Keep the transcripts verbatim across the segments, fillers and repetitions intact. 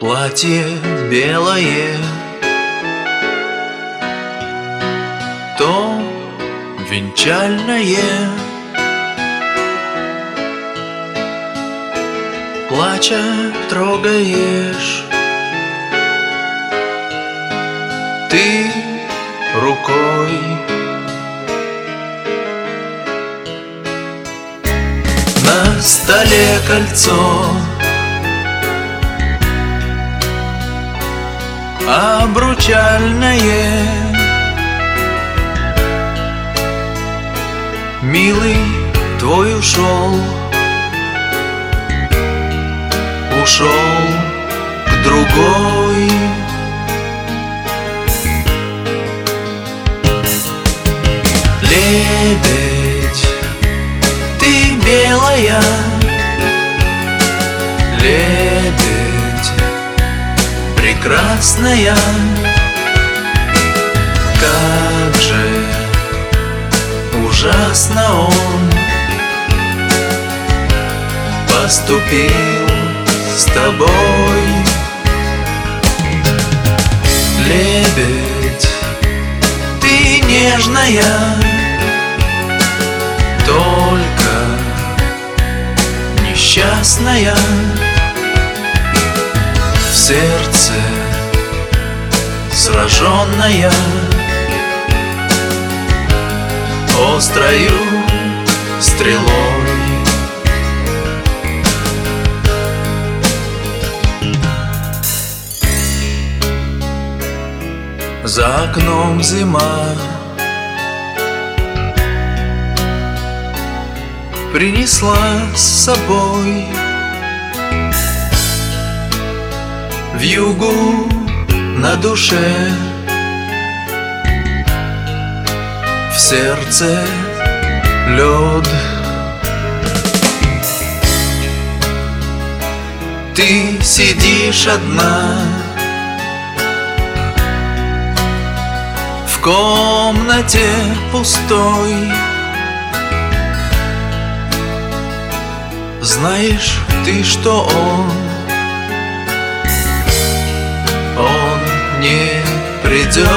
Платье белое, то венчальное, плача трогаешь ты рукой. На столе кольцо обручальное, милый твой ушел, ушел к другой. Лебедь, ты белая, лебедь прекрасная, как же ужасно он поступил с тобой. Лебедь, ты нежная, только несчастная, в сердце сраженная острою стрелой. За окном зима, принесла с собой вьюгу на душе, в сердце лед. Ты сидишь одна в комнате пустой, знаешь ты, что он, он не придет.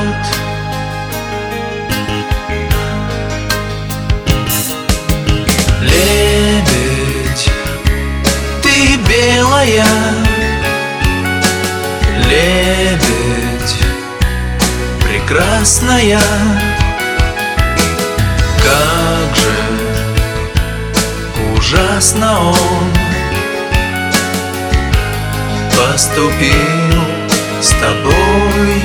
Лебедь, ты белая, лебедь прекрасная, как же ужасно он поступил с тобой.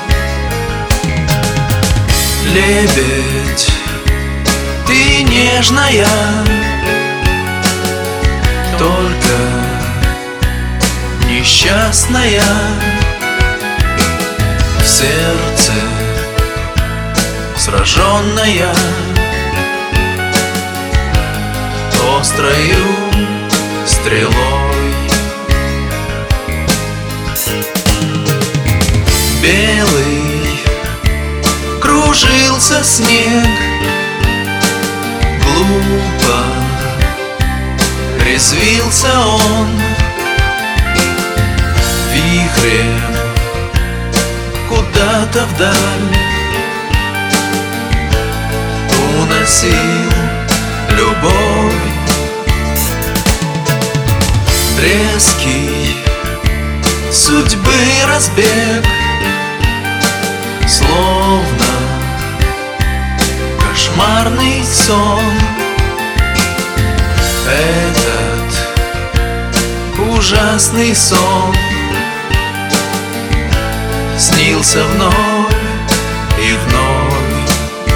Лебедь, ты нежная, только несчастная, в сердце сраженная острою стрелой. Белый кружился снег, глупо резвился он, вихрем куда-то вдаль уносил любовь. Резкий судьбы разбег, словно кошмарный сон, этот ужасный сон снился вновь и вновь,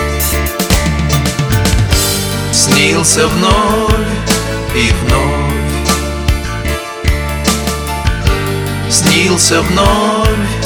снился вновь и вновь, снился вновь